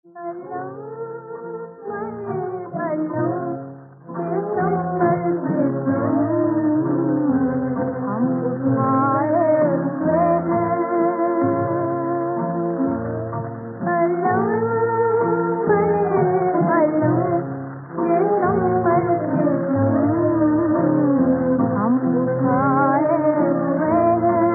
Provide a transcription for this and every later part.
अलम अलम सितम पर सितम हम उठाए हुए हैं। अलम अलम सितम पर सितम हम उठाए हुए हैं।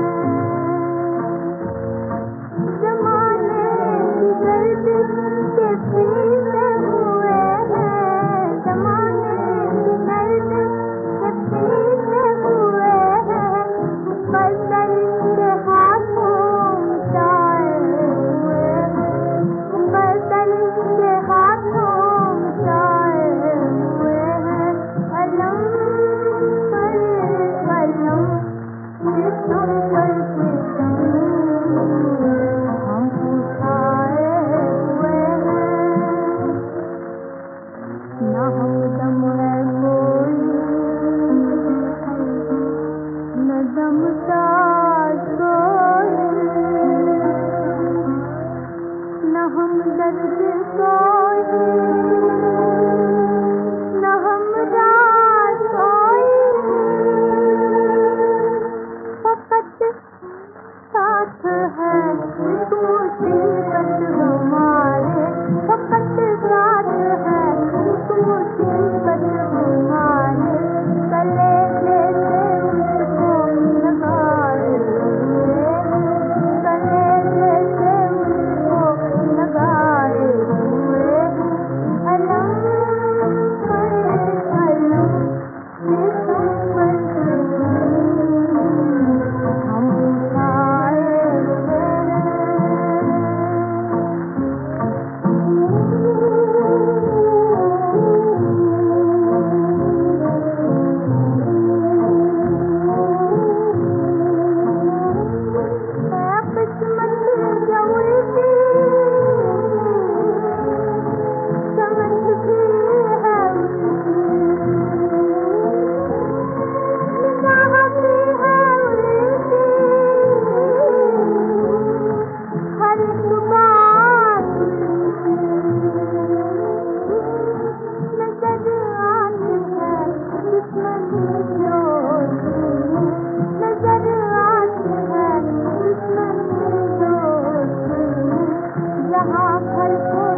ज़माने की गर्दिश के पीछे हुए हैं। ज़माने की गर्दिश के पीछे हुए हैं। मुक़द्दर के हाथों मिटाए हुए हैं। मुक़द्दर के हाथों मिटाए हुए हैं। अलम पर अलम सितम पर सितम हम उठाए हुए हैं। ना हमदम है कोई न दमदार कोई, न हमदर्द कोई न हमराज कोई। फकत साथ है इस मुसीबत हमारे। फकत साथ है इस मुसीबत हमारे। गले जैसे उसको लगाए हुए हैं। गले जैसे उसको लगाए हुए हैं। अलम पर अलम सितम पर सितम हम उठाए हुए हैं। किस्मत जो उल्टी समझ भी है उसकी। निगाह भी है उल्टी हर एक बात नजर आती है दुश्मनी जो सुनी। नजर आती है दुश्मनी जो सुनी। जहाँ खलकों